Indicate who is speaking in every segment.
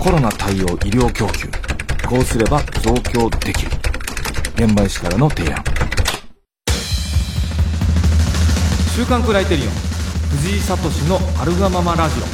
Speaker 1: コロナ対応医療供給、こうすれば増強できる。現場医師からの提案。週刊クライテリオン藤井聡のアルガママラジ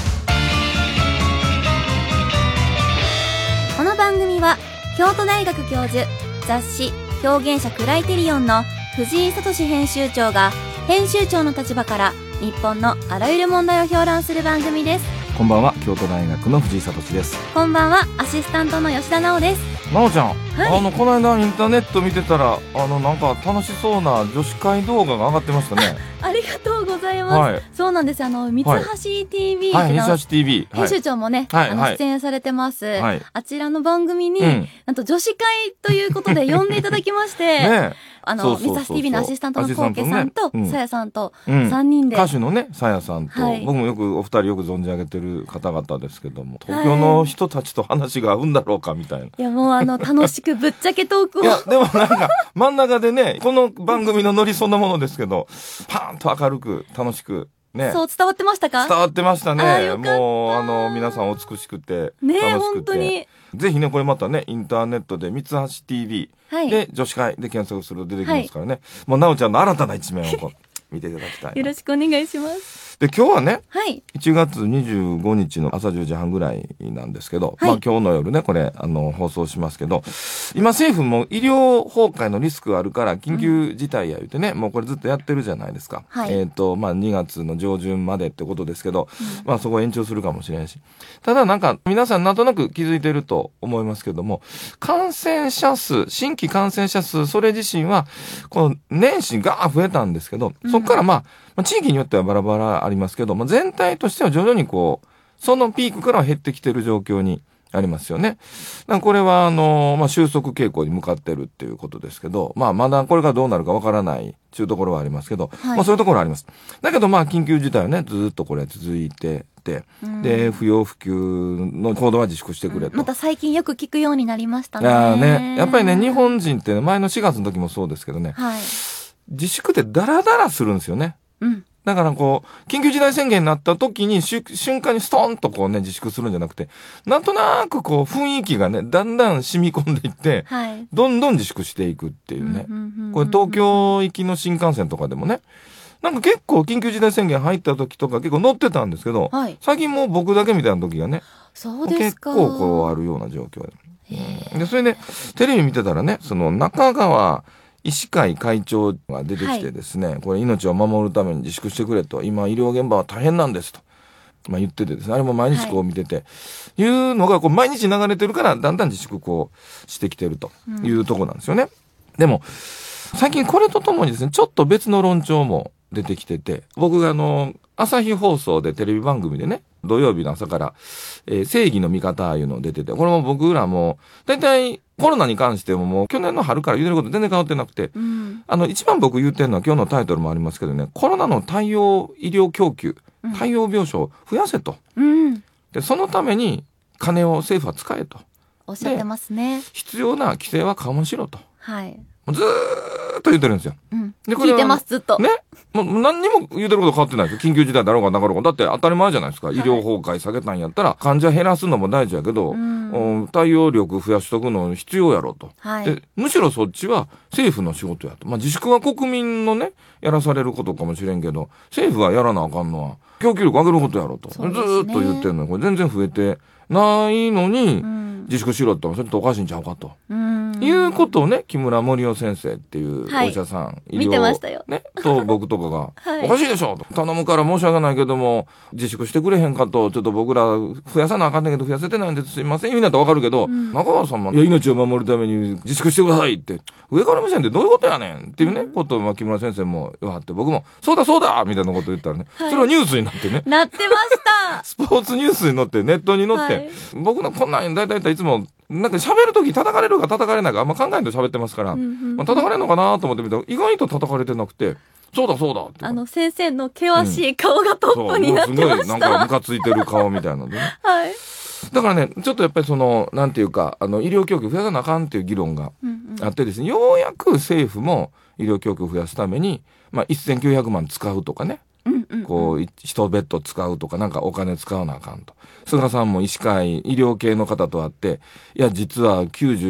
Speaker 2: オ。この番組は京都大学教授、雑誌表現者クライテリオンの藤井聡編集長が編集長の立場から日本のあらゆる問題を評論する番組です。
Speaker 1: こんばんは、京都大学の藤井聡です。
Speaker 2: こんばんは、アシスタントの吉田直です。
Speaker 1: 直ちゃん、
Speaker 2: はい、
Speaker 1: この間インターネット見てたらなんか楽しそうな女子会動画が上がってましたね。
Speaker 2: ありがとうございます、はい、そうなんです。三橋 TV
Speaker 1: はい、三橋 TV、
Speaker 2: 編集長もね、出演されてます、あちらの番組に、なんと女子会ということで呼んでいただきましてね、三橋 TV のアシスタントのコウケさんとさやさんと3人で、
Speaker 1: 歌手のねさやさんと、僕もお二人よく存じ上げてる方々ですけども、東京の人たちと話が合うんだろうかみたいな、い
Speaker 2: やもう楽しくぶっちゃけトークを
Speaker 1: いやでもなんか真ん中でね、この番組のノリそんなものですけど、パーンと明るく楽しくね、
Speaker 2: そう伝わってましたか？
Speaker 1: 伝わってましたね。もう皆さんお美しくて楽しくて、ね、
Speaker 2: 本当に
Speaker 1: ぜひね、これまたねインターネットで三橋 TV で女子会で検索すると出てきますからね、もうなおちゃんの新たな一面を見ていただきたい。
Speaker 2: よろしくお願いします。
Speaker 1: で今日はね、1月25日の朝10時半ぐらいなんですけど、今日の夜ねこれ放送しますけど、今政府も医療崩壊のリスクがあるから緊急事態や言ってね、もうこれずっとやってるじゃないですか、2月の上旬までってことですけど、そこ延長するかもしれんし、ただなんか皆さんなんとなく気づいてると思いますけども、感染者数、新規感染者数それ自身はこの年始が増えたんですけど、そこから地域によってはバラバラありますけど、全体としては徐々にそのピークからは減ってきてる状況にありますよね。これは収束傾向に向かってるっていうことですけど、まだこれがどうなるかわからないというところはありますけど、そういうところはあります。だけど緊急事態はねずっとこれ続いてて、で不要不急の行動は自粛してくれと、
Speaker 2: また最近よく聞くようになりましたね。
Speaker 1: やっぱりね、日本人って前の4月の時もそうですけどね、自粛ってダラダラするんですよね。だから緊急事態宣言になった時に瞬間にストンと自粛するんじゃなくて、なんとなく雰囲気がねだんだん染み込んでいって、どんどん自粛していくっていうね、これ東京行きの新幹線とかでもね、なんか結構緊急事態宣言入った時とか結構乗ってたんですけど、最近もう僕だけみたいな時がね、結構あるような状況で、それでテレビ見てたらね、その中川医師会会長が出てきてですね、これ命を守るために自粛してくれと、今医療現場は大変なんですと、言っててですね、あれも毎日見てて、いうのが毎日流れてるからだんだん自粛してきてるというところなんですよね。でも最近これとともにですね、ちょっと別の論調も出てきてて、僕が朝日放送でテレビ番組でね、土曜日の朝から、正義の味方いうの出てて、これも僕らもだいたいコロナに関してもう去年の春から言ってること全然変わってなくて、一番僕言ってるのは今日のタイトルもありますけどね、コロナの対応医療供給、対応病床を増やせと、でそのために金を政府は使えと
Speaker 2: おっしゃってますね。
Speaker 1: 必要な規制は緩和しろと、ずーっと言ってるんですよ。
Speaker 2: で聞いてます、ずっと
Speaker 1: ね、もう何にも言うてること変わってないですよ。緊急事態だろうがなかろうが、だって当たり前じゃないですか。医療崩壊下げたんやったら患者減らすのも大事やけど、対応力増やしとくの必要やろと、でむしろそっちは政府の仕事やと、自粛は国民のねやらされることかもしれんけど、政府がやらなあかんのは供給力上げることやろと、ずーっと言ってるのに、これ全然増えてないのに、自粛しろってそれっておかしいんちゃうかということをね、木村盛夫先生っていうお医者さん、医療
Speaker 2: 見てましたよ、
Speaker 1: と僕とかが、おかしいでしょと、頼むから申し訳ないけども自粛してくれへんかと、ちょっと僕ら増やさなあかんねんけど増やせてないんですいません意味だったらわかるけど、中川さんもいや命を守るために自粛してくださいって上から目線でどういうことやねんっていうね、ことを木村先生も言わはって、僕もそうだそうだみたいなこと言ったらね、それはニュースになってね、
Speaker 2: なってました
Speaker 1: スポーツニュースに載ってネットに載って、僕のこんなんだいたいつもなんか喋るとき叩かれるか叩かれないかあんま考えんと喋ってますから、叩かれるのかなと思ってみたら意外と叩かれてなくて、そうだそうだって
Speaker 2: 先生の険しい顔がトップになってました、
Speaker 1: すごいなんかムカついてる顔みたいなのでねだからね、ちょっとやっぱりなんていうか医療供給増やさなあかんっていう議論があってですね、ようやく政府も医療供給を増やすために、1900万使うとかね、 こう、一ベッド使うとか、なんかお金使わなあかんと。菅さんも医師会、医療系の方と会って、いや、実は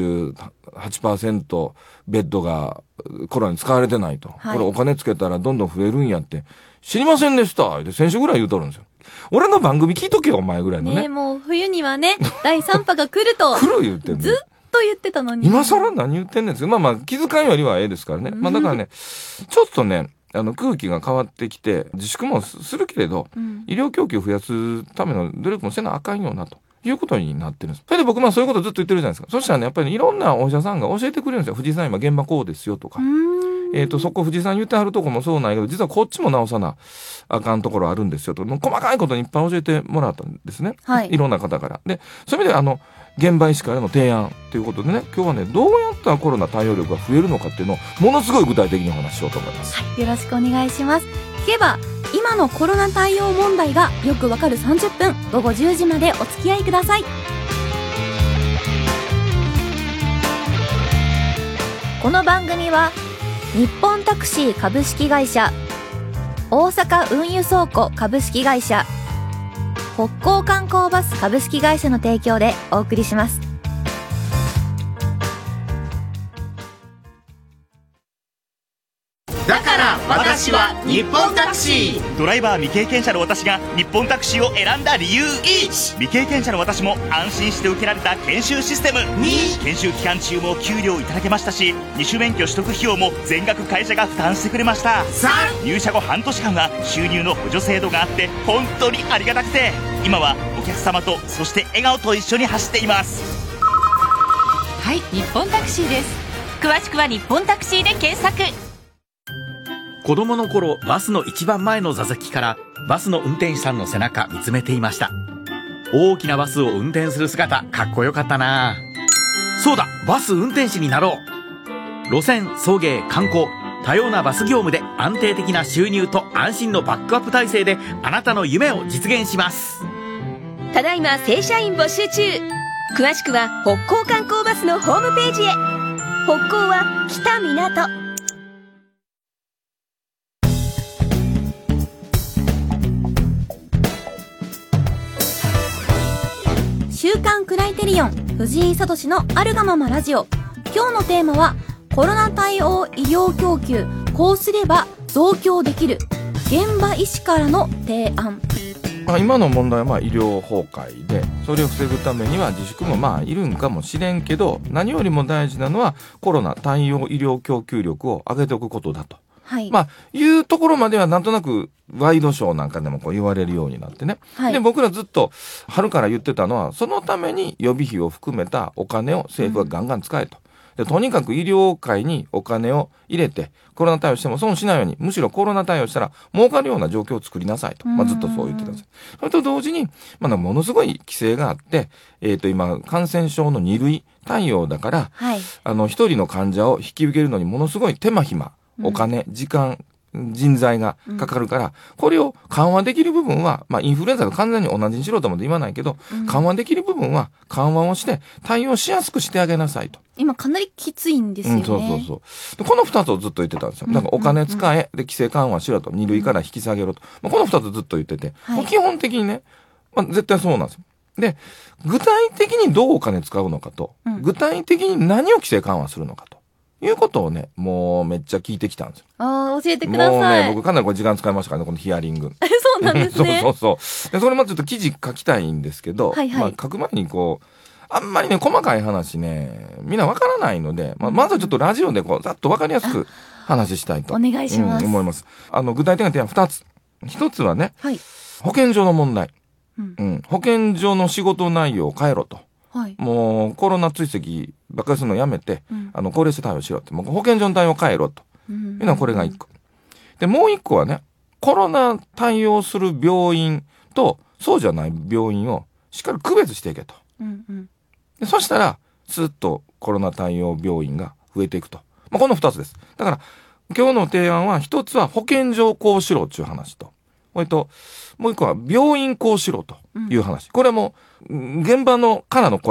Speaker 1: 98% ベッドがコロナに使われてないと。これお金つけたらどんどん増えるんやって。知りませんでしたって先週ぐらい言うとるんですよ。俺の番組聞いとけよ、お前ぐらいのね。
Speaker 2: もう冬にはね、第3波が来ると。
Speaker 1: 来る言ってんの。
Speaker 2: ずっと言ってたのに。
Speaker 1: 今更何言ってんねんですよ。まあ気遣いよりはええですからね。だからね、ちょっとね、空気が変わってきて、自粛もするけれど、医療供給を増やすための努力もせなあかんよなと。いうことになってるんです。それで僕そういうことずっと言ってるじゃないですか。そしたらね、やっぱりいろんなお医者さんが教えてくれるんですよ。藤井さん今現場こうですよとか。そこ藤井さん言ってはるとこもそうなんやけど、実はこっちも直さなあかんところあるんですよと。細かいことにいっぱい教えてもらったんですね。いろんな方から。で、そういう意味で現場医師からの提案ということでね、今日はね、どうやったらコロナ対応力が増えるのかっていうのをものすごい具体的にお話ししようと思います。
Speaker 2: よろしくお願いします。聞けば今のコロナ対応問題がよくわかる30分、午後10時までお付き合いください。この番組は日本タクシー株式会社、大阪運輸倉庫株式会社、北港観光バス株式会社の提供でお送りします。
Speaker 3: だから私は日本タクシー。
Speaker 4: ドライバー未経験者の私が日本タクシーを選んだ理由。
Speaker 3: 1、
Speaker 4: 未経験者の私も安心して受けられた研修システム。
Speaker 3: 2、
Speaker 4: 研修期間中も給料いただけましたし、二種免許取得費用も全額会社が負担してくれました。
Speaker 3: 3、
Speaker 4: 入社後半年間は収入の補助制度があって本当にありがたくて、今はお客様とそして笑顔と一緒に走っています。
Speaker 5: はい、日本タクシーです。詳しくは日本タクシーで検索。
Speaker 6: 子供の頃、バスの一番前の座席からバスの運転手さんの背中見つめていました。大きなバスを運転する姿、かっこよかったな。そうだ、バス運転士になろう。路線、送迎、観光、多様なバス業務で安定的な収入と安心のバックアップ体制であなたの夢を実現します。
Speaker 7: ただいま正社員募集中。詳しくは北港観光バスのホームページへ。北港は北港。
Speaker 2: 週刊クライテリオン藤井聡のあるがままラジオ。今日のテーマはコロナ対応医療供給、こうすれば増強できる、現場医師からの提案。
Speaker 1: 今の問題は医療崩壊で、それを防ぐためには自粛もいるんかもしれんけど、何よりも大事なのはコロナ対応医療供給力を上げておくことだと。いうところまではなんとなくワイドショーなんかでも言われるようになってね。で、僕らずっと春から言ってたのは、そのために予備費を含めたお金を政府がガンガン使えと。で、とにかく医療界にお金を入れて、コロナ対応しても損しないように、むしろコロナ対応したら儲かるような状況を作りなさいと。ずっとそう言ってたんです。それと同時に、ものすごい規制があって、今、感染症の2類対応だから、一人の患者を引き受けるのにものすごい手間暇、お金、時間、人材がかかるから、これを緩和できる部分は、インフルエンザと完全に同じにしろとも言わないけど、緩和できる部分は緩和をして対応しやすくしてあげなさいと。
Speaker 2: 今かなりきついんですよね。
Speaker 1: でこの2つをずっと言ってたんですよ。だからお金使え、で規制緩和しろと、2類から引き下げろと。この2つずっと言ってて、基本的にね、絶対そうなんですよ。で、具体的にどうお金使うのかと、具体的に何を規制緩和するのかと。いうことをね、もうめっちゃ聞いてきたんですよ。
Speaker 2: 教えてください。
Speaker 1: もうね、僕かなり時間使いましたからね、このヒアリング。
Speaker 2: そうなんですね。
Speaker 1: そう。で、それもちょっと記事書きたいんですけど、書く前にあんまりね、細かい話ね、みんなわからないので、まずはちょっとラジオでざっとわかりやすく話したいと。
Speaker 2: お願いします。
Speaker 1: 思います。具体的な提案2つ。1つはね、保健所の問題。保健所の仕事内容を変えろと。もうコロナ追跡ばっかりするのやめて、高齢者対応しろって、もう保健所の対応を変えろと。いうのはこれが1個。で、もう1個はね、コロナ対応する病院とそうじゃない病院をしっかり区別していけと。でそしたら、スッとコロナ対応病院が増えていくと。この2つです。だから、今日の提案は1つは保健所をこうしろっていう話と、もう1個は病院こうしろという話。これも現場のからの声を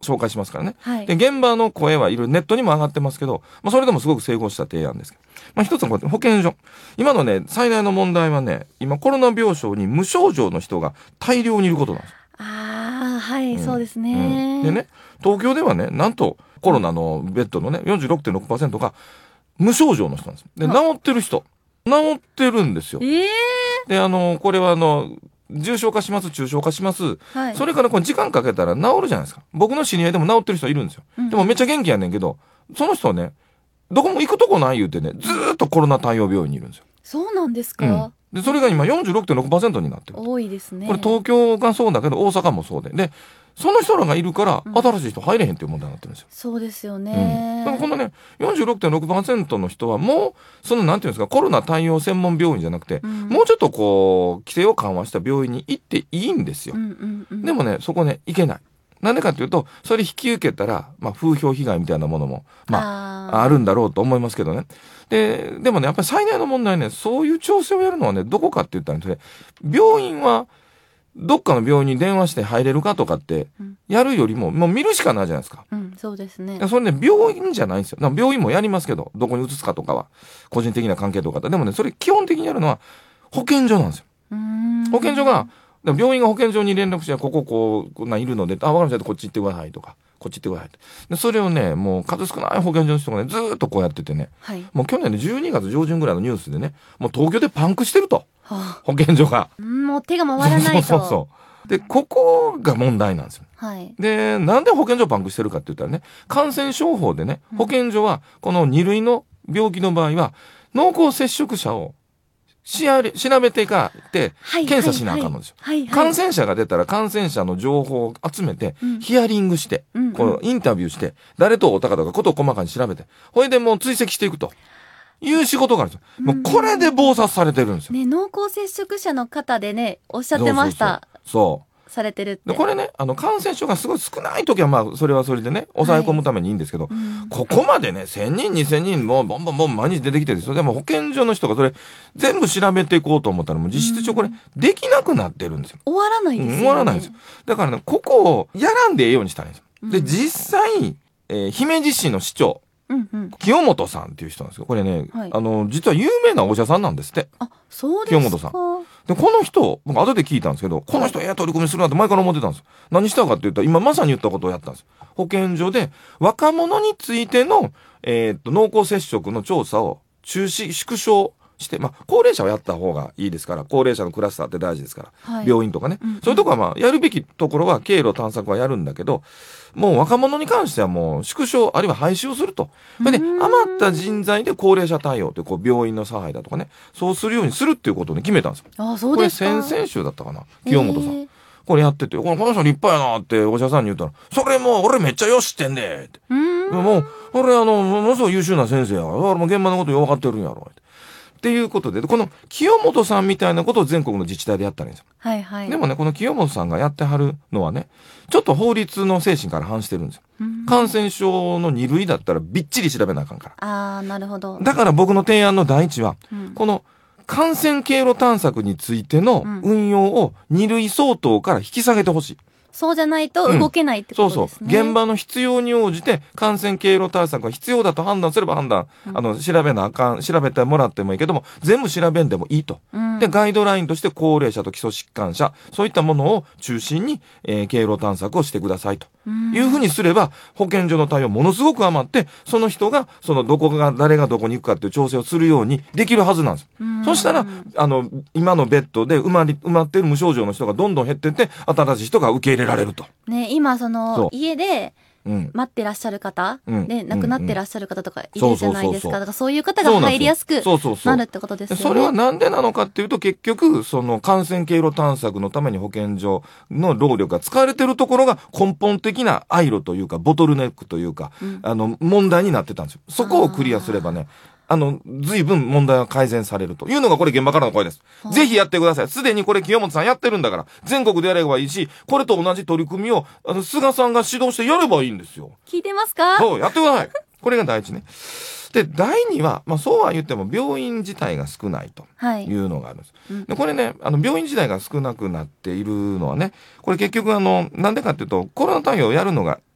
Speaker 1: 紹介しますからね。
Speaker 2: はい、
Speaker 1: で、現場の声はいろいろネットにも上がってますけど、それでもすごく整合した提案ですけど。一つはこうやって保健所。今のね、最大の問題はね、今コロナ病床に無症状の人が大量にいることなんです。
Speaker 2: はい、そうですね、
Speaker 1: でね、東京ではね、なんとコロナのベッドのね、46.6% が無症状の人なんです。で、治ってる人。治ってるんですよ。で、これは重症化します、中症化します。はい、それからこれ時間かけたら治るじゃないですか。僕の知り合いでも治ってる人いるんですよ。でもめっちゃ元気やねんけど、その人はね、どこも行くとこない言うてね、ずーっとコロナ対応病院にいるんですよ。
Speaker 2: そうなんですか。
Speaker 1: で、それが今 46.6% になってる。
Speaker 2: 多いですね。
Speaker 1: これ東京がそうだけど大阪もそうで。で、その人らがいるから、新しい人入れへんっていう問題になってるんですよ。
Speaker 2: そうですよね。
Speaker 1: だからこのね、46.6% の人はもう、なんていうんですか、コロナ対応専門病院じゃなくて、もうちょっと規制を緩和した病院に行っていいんですよ。でもね、そこね、行けない。なんでかっていうと、それ引き受けたら、風評被害みたいなものも、あるんだろうと思いますけどね。でもね、やっぱり最大の問題ね、そういう調整をやるのはね、どこかって言ったらね、病院は、どっかの病院に電話して入れるかとかって、やるよりも、もう見るしかないじゃないですか。
Speaker 2: そうですね。
Speaker 1: それね、病院じゃないんですよ。病院もやりますけど、どこに移すかとかは、個人的な関係とか。でもね、それ基本的にやるのは、保健所なんですよ。保健所が、病院が保健所に連絡して、こんなんいるので、わかりました、こっち行ってくださいとか、こっち行ってくださいで、それをね、もう数少ない保健所の人がね、ずーっとこうやっててね、もう去年の12月上旬ぐらいのニュースでね、もう東京でパンクしてると。保健所が。
Speaker 2: もう手が回らないと。
Speaker 1: そう。で、ここが問題なんですよ。で、なんで保健所パンクしてるかって言ったらね、感染症法でね、保健所は、この2類の病気の場合は、濃厚接触者を調べてかって検査しなあかんのですよ。感染者が出たら感染者の情報を集めて、ヒアリングして、インタビューして、誰とおたかとかことを細かに調べて、ほいでもう追跡していくと。いう仕事があるんですよ。もうこれで忙殺されてるんですよ。
Speaker 2: ね、濃厚接触者の方でね、おっしゃってました。
Speaker 1: そう。
Speaker 2: されてるって。
Speaker 1: で、これね、感染症がすごい少ない時は、それはそれでね、抑え込むためにいいんですけど、ここまでね、1000人、2000人、もう、ボンボン毎日出てきてるんですよ。でも保健所の人がそれ、全部調べていこうと思ったら、もう実質上これ、できなくなってるんですよ。
Speaker 2: 終わらないですよね。
Speaker 1: 終わらないんですよ。だからね、ここをやらんでええようにしたらいいんですよ。で、実際、姫路市の市長、清本さんっていう人なんですよ。これね、実は有名なお医者さんなんですって。
Speaker 2: そうですか。
Speaker 1: 清本さん。で、この人、僕後で聞いたんですけど、この人取り組みするなって前から思ってたんですよ。何したかって言ったら、今まさに言ったことをやったんです。保健所で、若者についての、濃厚接触の調査を縮小して、高齢者はやった方がいいですから、高齢者のクラスターって大事ですから、病院とかね。そういうとこはやるべきところは経路探索はやるんだけど、もう若者に関してはもう縮小、あるいは廃止をすると。で、余った人材で高齢者対応って、病院の差配だとかね、そうするようにするっていうことをね、決めたんですよ。
Speaker 2: そうですか。
Speaker 1: これ先々週だったかな、清本さん。これやってて、この人立派やなってお医者さんに言ったら、それもう俺めっちゃよしってんでって。もう、俺ものすごい優秀な先生やから、俺も現場のことよ分かってるんやろって。っていうことで、この清本さんみたいなことを全国の自治体でやったらいいんですよ。でもね、この清本さんがやってはるのはね、ちょっと法律の精神から反してるんですよ。感染症の2類だったらびっちり調べなあかんから。
Speaker 2: なるほど。
Speaker 1: だから僕の提案の第一は、この感染経路探索についての運用を2類相当から引き下げてほしい。
Speaker 2: そうじゃないと動けないってことですね。
Speaker 1: 現場の必要に応じて感染経路対策が必要だと判断すれば調べなあかん、調べてもらってもいいけども、全部調べんでもいいと。で、ガイドラインとして高齢者と基礎疾患者、そういったものを中心に、経路探索をしてくださいと。いうふうにすれば、保健所の対応ものすごく余って、その人が、誰がどこに行くかっていう調整をするようにできるはずなんです。そしたら、今のベッドで埋まっている無症状の人がどんどん減っていって、新しい人が受け入れられると。
Speaker 2: ね、今家で待ってらっしゃる方、で亡くなってらっしゃる方とかいるじゃないですか。だからそういう方が入りやすくなるってことですよね。
Speaker 1: それはなんでなのかっていうと、結局感染経路探索のために保健所の労力が使われているところが根本的な廃炉というかボトルネックというか、問題になってたんですよ。そこをクリアすればね、随分問題が改善されるというのがこれ現場からの声です。ぜひやってください。すでにこれ清本さんやってるんだから、全国でやればいいし、これと同じ取り組みを、菅さんが指導してやればいいんですよ。
Speaker 2: 聞いてますか？
Speaker 1: そう、やってください。これが第一ね。で、第二は、そうは言っても病院自体が少ないというのがあるんです。で、これね、病院自体が少なくなっているのはね、これ結局なんでかっていうと、コロナ対応をやるのが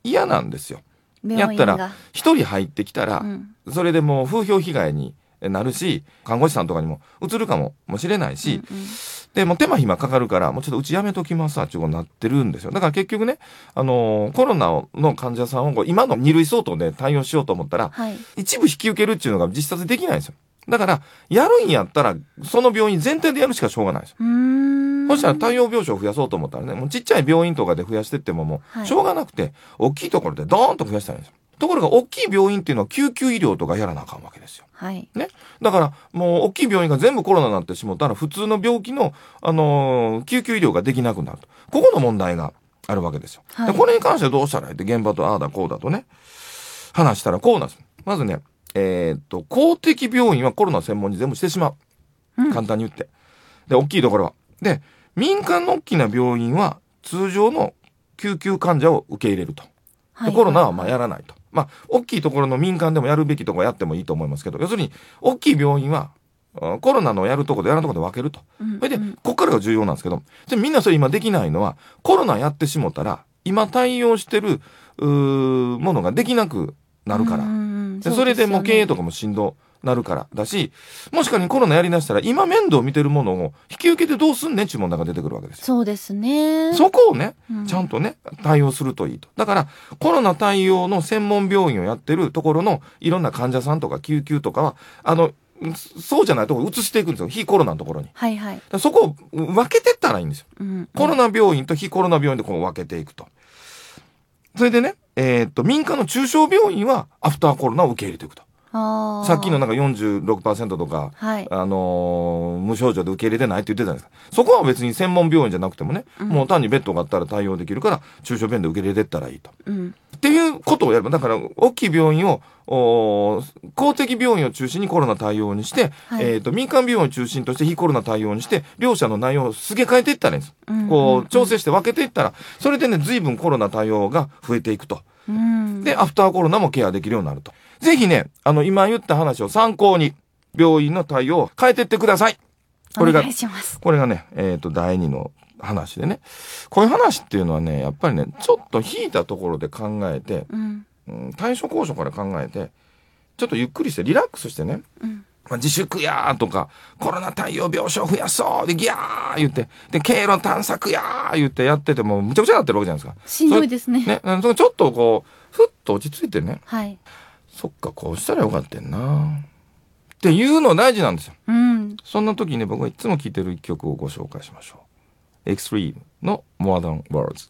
Speaker 1: 嫌なんですよ。やったら一人入ってきたら、それでもう風評被害になるし、看護師さんとかにも移るかもしれないし、でもう手間暇かかるからもうちょっとうちやめときますわっていうことになってるんですよ。だから結局ね、コロナの患者さんを今の2類相当で対応しようと思ったら、一部引き受けるっていうのが実質できないんですよ。だからやるんやったらその病院全体でやるしかしょうがないですよ。そしたら対応病床を増やそうと思ったらね、もうちっちゃい病院とかで増やしてってももうしょうがなくて、大きいところでドーンと増やしたらいいんですよ。ところが大きい病院っていうのは救急医療とかやらなあかんわけですよ。ね。だからもう大きい病院が全部コロナになってしまったら普通の病気の、救急医療ができなくなると。ここの問題があるわけですよ。でこれに関してどうしたらいいって現場とああだこうだとね、話したらこうなんです。まずね、公的病院はコロナ専門に全部してしまう。簡単に言って。で、大きいところは。で、民間の大きな病院は通常の救急患者を受け入れると。コロナはまあやらないと。まあ、大きいところの民間でもやるべきところやってもいいと思いますけど、要するに、大きい病院は、コロナのやるところとやらんところで分けると。それで、ここからが重要なんですけど、でみんなそれ今できないのは、コロナやってしもたら、今対応してる、ものができなくなるから。でそれでもう経営とかもしんどなるからだし、もし仮にコロナやりだしたら今面倒見てるものを引き受けてどうすんねんっていう問題が出てくるわけですよ。
Speaker 2: そうですね。
Speaker 1: そこをね、ちゃんとね、対応するといいと。だからコロナ対応の専門病院をやってるところのいろんな患者さんとか救急とかはそうじゃないところ移していくんですよ。非コロナのところに。そこを分けてったらいいんですよ。コロナ病院と非コロナ病院でこう分けていくと。それでね、民間の中小病院はアフターコロナを受け入れていくと。さっきのなんか 46% とか、無症状で受け入れてないって言ってたんですか。そこは別に専門病院じゃなくてもね、もう単にベッドがあったら対応できるから中小病院で受け入れてったらいいと。っていうことをやれば、だから大きい病院を公的病院を中心にコロナ対応にして、民間病院を中心として非コロナ対応にして両者の内容をすげ替えていったらいいんです。こう調整して分けていったら、それでね随分コロナ対応が増えていくと。でアフターコロナもケアできるようになると。ぜひね、今言った話を参考に病院の対応を変えていってください。これがね、第2の話でね、こういう話っていうのはね、やっぱりね、ちょっと引いたところで考えて、対処交渉から考えて、ちょっとゆっくりしてリラックスしてね、自粛やーとか、コロナ対応病床増やそうでギャー言って、で、経路探索やー言ってやっててもむちゃくちゃなってるわけじゃないですか。
Speaker 2: しんどいですね。
Speaker 1: それちょっとこう、ふっと落ち着いてね。そっか、こうしたらよかったんなっていうの大事なんですよ。そんな時にね、僕がいつも聴いてる一曲をご紹介しましょう。Extreme の More Than Words。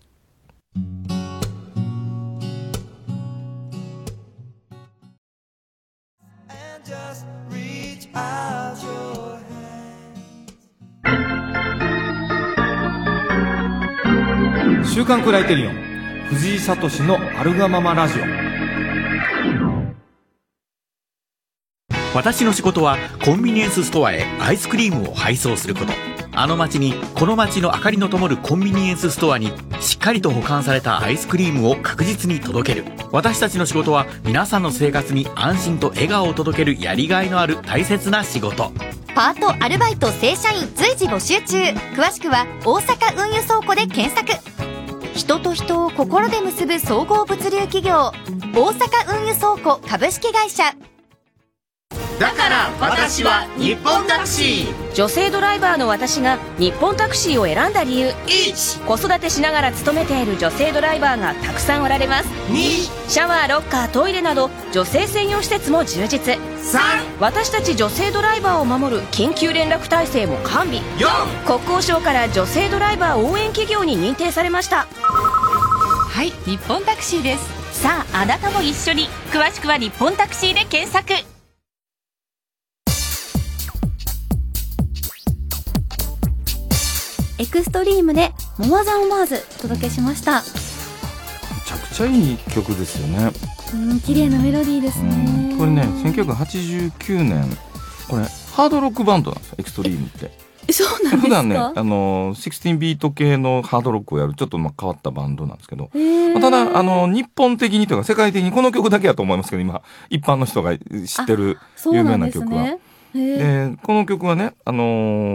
Speaker 1: 週刊クライテリオン藤井聡のあるがままラジオ。
Speaker 6: 私の仕事はコンビニエンスストアへアイスクリームを配送すること。あの街にこの街の明かりの灯るコンビニエンスストアにしっかりと保管されたアイスクリームを確実に届ける。私たちの仕事は皆さんの生活に安心と笑顔を届けるやりがいのある大切な仕事。
Speaker 8: パート、アルバイト、正社員随時募集中。詳しくは大阪運輸倉庫で検索。人と人を心で結ぶ総合物流企業、大阪運輸倉庫株式会社。
Speaker 3: だから私は日本タクシー。
Speaker 7: 女性ドライバーの私が日本タクシーを選んだ理由。1、子育てしながら勤めている女性ドライバーがたくさんおられます。2、シャワー、ロッカー、トイレなど女性専用施設も充実。3、私たち女性ドライバーを守る緊急連絡体制も完備。4、国交省から女性ドライバー応援企業に認定されました。
Speaker 5: はい、日本タクシーです。さあ、あなたも一緒に。詳しくは日本タクシーで検索。
Speaker 2: エクストリームでモアザンワーズお届けしました。
Speaker 1: めちゃくちゃいい曲ですよね。
Speaker 2: 綺麗なメロディーですね。
Speaker 1: これね、1989年、これハードロックバンドなんですよ、エクストリームって。
Speaker 2: そうなんですか。
Speaker 1: 普段ね、16ビート系のハードロックをやるちょっと変わったバンドなんですけど、ただ日本的にというか世界的にこの曲だけだと思いますけど、今一般の人が知ってる有名な曲は。でこの曲はね、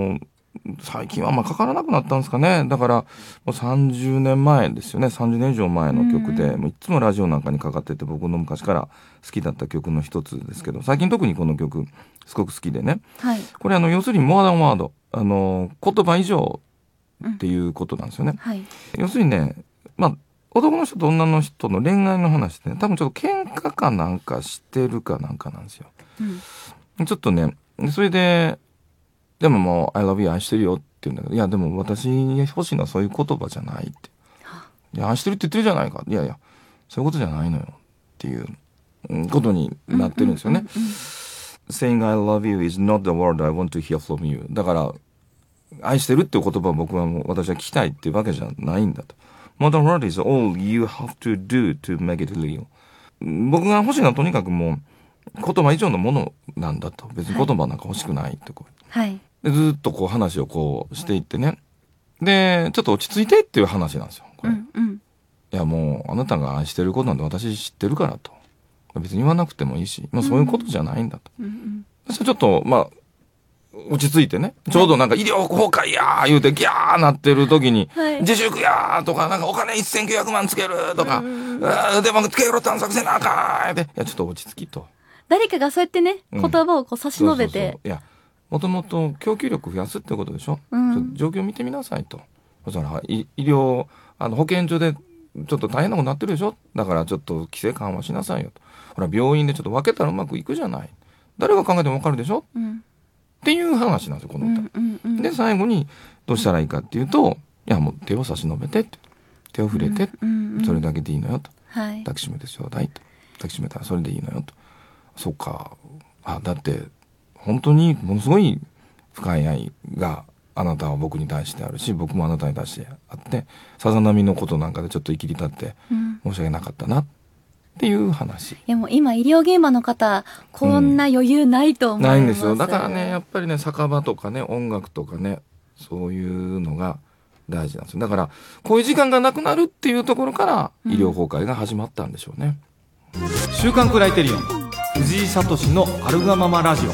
Speaker 1: 最近はあんまかからなくなったんですかね。だからもう30年前ですよね。30年以上前の曲で、もういつもラジオなんかにかかってて、僕の昔から好きだった曲の一つですけど、最近特にこの曲すごく好きでね、
Speaker 2: はい、
Speaker 1: これ要するにモアダンワード、言葉以上っていうことなんですよね、
Speaker 2: はい、要
Speaker 1: するにね、男の人と女の人の恋愛の話ってね、多分ちょっと喧嘩かなんかしてるかなんかなんですよ、ちょっとね、それででももう I love you 愛してるよって言うんだけど、いやでも私に欲しいのはそういう言葉じゃないって、いや愛してるって言ってるじゃないか、いやいやそういうことじゃないのよっていうことになってるんですよね。Saying I love you is not the word I want to hear from you。 だから愛してるっていう言葉を私は聞きたいっていうわけじゃないんだと。Modern word is all you have to do to make it real。 僕が欲しいのはとにかくもう言葉以上のものなんだと。別に言葉なんか欲しくないってこう、
Speaker 2: はい、
Speaker 1: でずっとこう話をこうしていってね、でちょっと落ち着いてっていう話なんですよこれ、いやもうあなたが愛してることなんて私知ってるからと、別に言わなくてもいいし、そういうことじゃないんだと、そしてちょっと落ち着いてね、ちょうどなんか医療崩壊やー言うてギャーなってる時に、自粛やーとか、なんかお金1900万つけるとか、でも経路探索せなあかんって、いやちょっと落ち着きと。
Speaker 2: 誰かがそうやってね、言葉をこう差し伸べて。
Speaker 1: いや、もともと供給力増やすってことでしょ、状況見てみなさいと。そしたら医療、保健所でちょっと大変なことになってるでしょ、だからちょっと規制緩和しなさいよと。ほら病院でちょっと分けたらうまくいくじゃない。誰が考えても分かるでしょ、っていう話なんですよこの歌、で最後にどうしたらいいかっていうと、いやもう手を差し伸べてって、手を触れて、それだけでいいのよと、抱きしめてちょうだいと、抱きしめたらそれでいいのよと。そっか、だって本当にものすごい深い愛があなたは僕に対してあるし、僕もあなたに対してあって、さざ波のことなんかでちょっと生きり立って申し訳なかったなっていう話。い
Speaker 2: やもう今医療現場の方こんな余裕ないと思います、
Speaker 1: ないんですよ。だからねやっぱりね、酒場とかね音楽とかね、そういうのが大事なんですよ。だからこういう時間がなくなるっていうところから医療崩壊が始まったんでしょうね、
Speaker 3: 週刊クライテリオン藤井聡のアルガママラジオ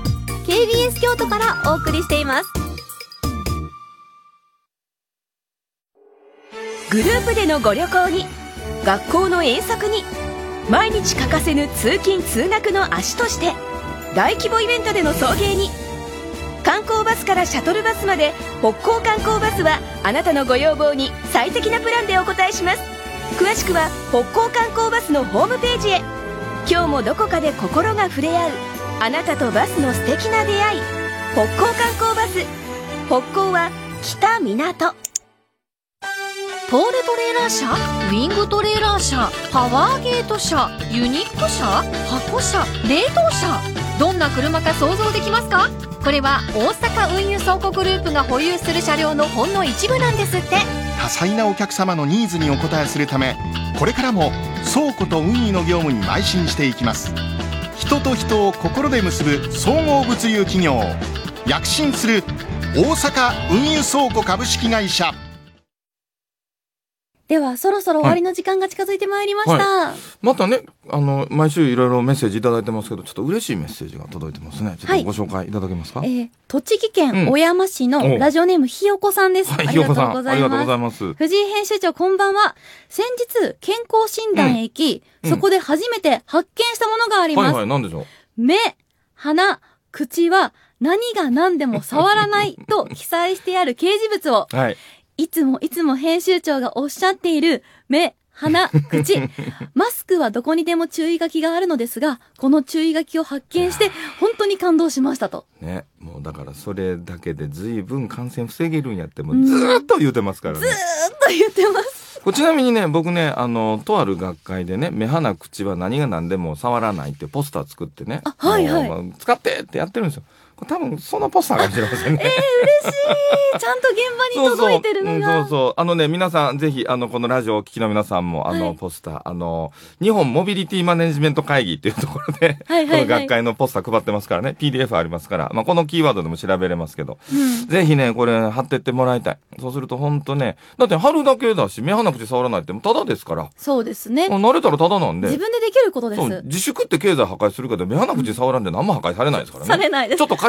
Speaker 2: KBS 京都からお送りしています。
Speaker 7: グループでのご旅行に、学校の遠足に、毎日欠かせぬ通勤通学の足として、大規模イベントでの送迎に、観光バスからシャトルバスまで北高観光バスはあなたのご要望に最適なプランでお答えします。詳しくは北高観光バスのホームページへ。今日もどこかで心が触れ合うあなたとバスの素敵な出会い。北高観光バス、北高は北港。
Speaker 8: ポールトレーラー車、ウィングトレーラー車、パワーゲート車、ユニック車、箱車、冷凍車、どんな車か想像できますか？これは大阪運輸倉庫グループが保有する車両のほんの一部なんですって。
Speaker 9: 多彩なお客様のニーズにお応えするため、これからも倉庫と運輸の業務に邁進していきます。人と人を心で結ぶ総合物流企業、躍進する大阪運輸倉庫株式会社。
Speaker 2: ではそろそろ終わりの時間が近づいてまいりました、
Speaker 1: またね毎週いろいろメッセージいただいてますけど、ちょっと嬉しいメッセージが届いてますね。ちょっとご紹介いただけますか？
Speaker 2: 栃木県小山市のラジオネームひよこさんです。
Speaker 1: ひよこさん、ありがとうございます。
Speaker 2: 藤井編集長こんばんは。先日健康診断へ行き、そこで初めて発見したものがあります。
Speaker 1: 何でしょう？
Speaker 2: 目、鼻、口は何が何でも触らないと記載してある掲示物を、いつも編集長がおっしゃっている目、鼻、口、マスクはどこにでも注意書きがあるのですが、この注意書きを発見して本当に感動しましたと。
Speaker 1: ね、もうだからそれだけで随分感染防げるんやって、もうずーっと言うてますからね。
Speaker 2: ずーっと言ってます。
Speaker 1: ちなみにね、僕ね、とある学会でね、目鼻口は何が何でも触らないってポスター作ってね、使ってってやってるんですよ。多分そのポスターかもしれませんね。
Speaker 2: 嬉しい。ちゃんと現場に届いてるのが。
Speaker 1: そう皆さんぜひこのラジオをお聞きの皆さんもポスター日本モビリティマネジメント会議っていうところで、この学会のポスター配ってますからね、PDF ありますから、このキーワードでも調べれますけど、ぜひねこれ貼ってってもらいたい。そうすると本当ね、だって貼るだけだし、目鼻口触らないってもただですから。
Speaker 2: そうですね。
Speaker 1: 慣れたらただなんで。
Speaker 2: 自分でできることです。
Speaker 1: 自粛って経済破壊するけど、目鼻口触らんで何も破壊されないですからね。
Speaker 2: されないです。
Speaker 1: ちょっと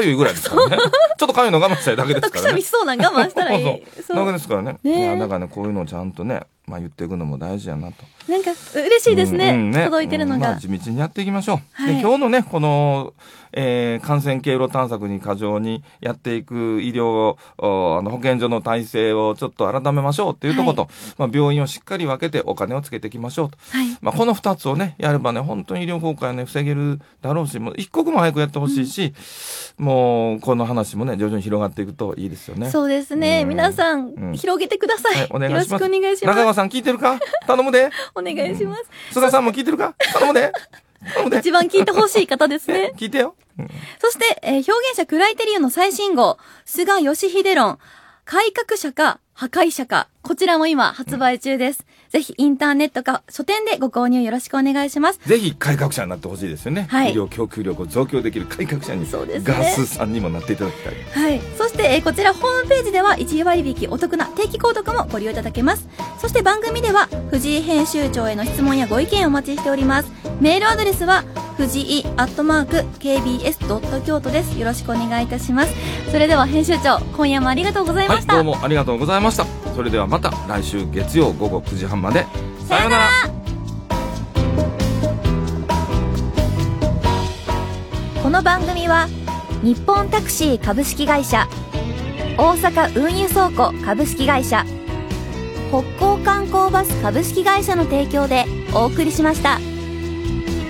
Speaker 1: ゆいぐらいですからね。ちょっとかゆいの我慢したいだけですからね。
Speaker 2: くしゃみしそうなん我慢したらいい。
Speaker 1: そうだけですからね。いやだからね、こういうのをちゃんとね、言っていくのも大事やなと。
Speaker 2: なんか嬉しいですね。届いてるのが。
Speaker 1: 地道にやっていきましょう。で、今日のね、この、感染経路探索に過剰にやっていく医療、保健所の体制をちょっと改めましょうっていうところと、病院をしっかり分けてお金をつけていきましょうと。この2つをね、やればね、本当に医療崩壊をね、防げるだろうし、もう一刻も早くやってほしいし、もう、この話もね、徐々に広がっていくといいですよね。
Speaker 2: そうですね。皆さん、広げてください。
Speaker 1: お願いします。
Speaker 2: よろしくお願いします。
Speaker 1: 中川さん聞いてるか？頼むで。
Speaker 2: お願いします。
Speaker 1: 須田さんも聞いてるか？頼むで。
Speaker 2: 一番聞いてほしい方ですね。
Speaker 1: 聞いてよ。
Speaker 2: そして、表現者クライテリオンの最新号、菅義偉論、改革者か破壊者か、こちらも今発売中です。ぜひインターネットか書店でご購入よろしくお願いします。
Speaker 1: ぜひ改革者になってほしいですよね。医療供給力を増強できる改革者に、ガスさんにもなっていただきたい。
Speaker 2: はい。そして、こちらホームページでは1割引お得な定期購読もご利用いただけます。そして番組では藤井編集長への質問やご意見をお待ちしております。メールアドレスは藤井@kbs.京都です。よろしくお願いいたします。それでは編集長、今夜もありがとうございました。
Speaker 1: どうもありがとうございました。それではまた来週月曜午後9時半まで。さようなら。
Speaker 8: この番組は日本タクシー株式会社、大阪運輸倉庫株式会社、北港観光バス株式会社の提供でお送りしました。